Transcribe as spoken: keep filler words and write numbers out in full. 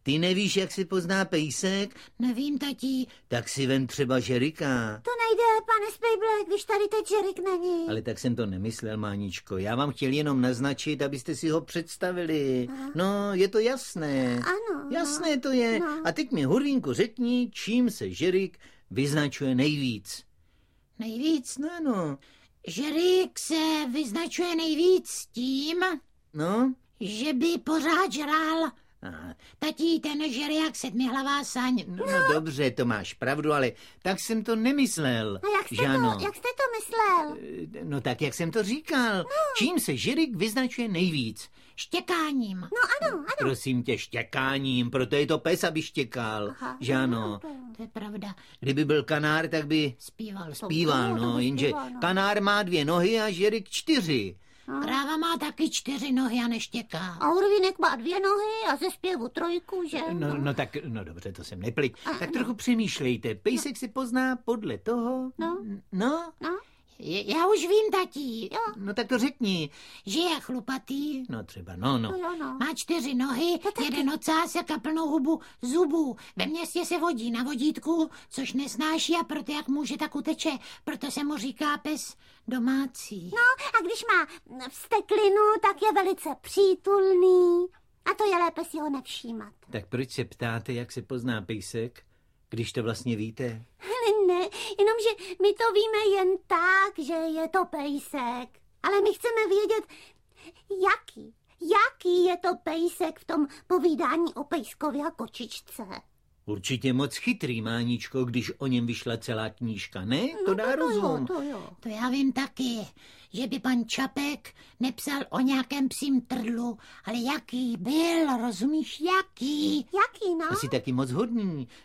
Ty nevíš, jak se pozná pejsek? Nevím, tatí. Tak si vem třeba Žerika. To nejde, pane Spejble, když tady teď Žerik není. Ale tak jsem to nemyslel, Máničko. Já vám chtěl jenom naznačit, abyste si ho představili. Aha. No, je to jasné. Ano. Jasné to je. No. A teď mi, Hurvínko, řekni, čím se Žerik vyznačuje nejvíc. Nejvíc? No, no. Žerik se vyznačuje nejvíc tím, No? že by pořád žral. Aha. Tatí, ten žere jak sedmihlavá saň. No, no dobře, to máš pravdu, ale tak jsem to nemyslel. A jak jste, Žano. to, jak jste to myslel? No tak, jak jsem to říkal. No. Čím se Žerik vyznačuje nejvíc? Štěkáním. No ano, ano. Prosím tě, štěkáním, proto je to pes, aby štěkal. Aha, Žano. To je pravda. Kdyby byl kanár, tak by Zpíval. zpíval, No, to no, by jenže zpíval, no. kanár má dvě nohy a Žerik čtyři. Kráva má taky čtyři nohy a neštěká. A Hurvínek má dvě nohy a ze zpěvu trojku, že? No, no tak, no dobře, to jsem neplik. Tak trochu přemýšlejte, pejsek se pozná podle toho. No. No, No, Je- Já už vím, tatí, jo. no tak to řekni. že je chlupatý, No třeba, no, no. No, jo, no. má čtyři nohy, jeden ocásek a plnou hubu zubů. Ve městě se vodí na vodítku, což nesnáší a proto jak může, tak uteče. Proto se mu říká pes domácí. No, a když má vsteklinu, tak je velice přítulný. A to je lépe si ho nevšímat. Tak proč se ptáte, jak se pozná pejsek, když to vlastně víte? Ne, ne, jenomže my to víme jen tak, že je to pejsek. Ale my chceme vědět, jaký, jaký je to pejsek v tom povídání o pejskovi a kočičce. Určitě moc chytrý, Máničko, když o něm vyšla celá knížka, ne? To No, dá to jo, rozum. to jo. To já vím taky, že by pan Čapek nepsal o nějakém psím trdlu, ale jaký byl, rozumíš, jaký? Jaký, no? Asi taky moc hodný.